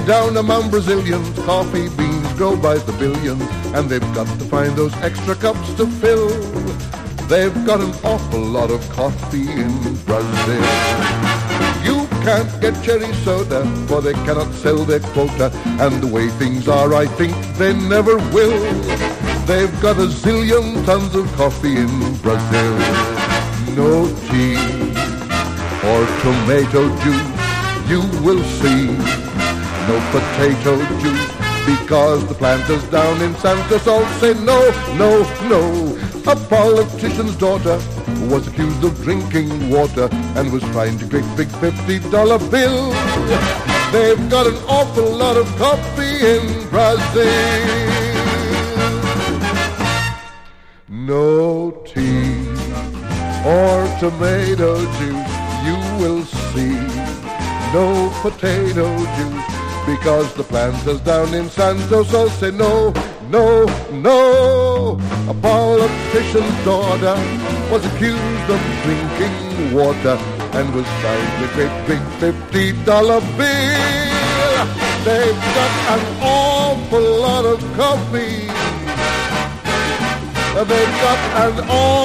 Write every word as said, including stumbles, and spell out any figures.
down among Brazilians, coffee beans grow by the billions, and they've got to find those extra cups to fill. They've got an awful lot of coffee in Brazil. You can't get cherry soda, for they cannot sell their quota, and the way things are, I think they never will. They've got a zillion tons of coffee in Brazil. No tea or tomato juice, you will see. No potato juice, because the planters down in Santa Sol say no, no, no. A politician's daughter was accused of drinking water and was fined a great big fifty dollar bill. They've got an awful lot of coffee in Brazil. No tea or tomato juice, you will see. No potato juice, because the planters down in Santos all say no, no, no. A politician's daughter was accused of drinking water and was fined a great big fifty dollar bill. They've got an awful lot of coffee. They've got an awful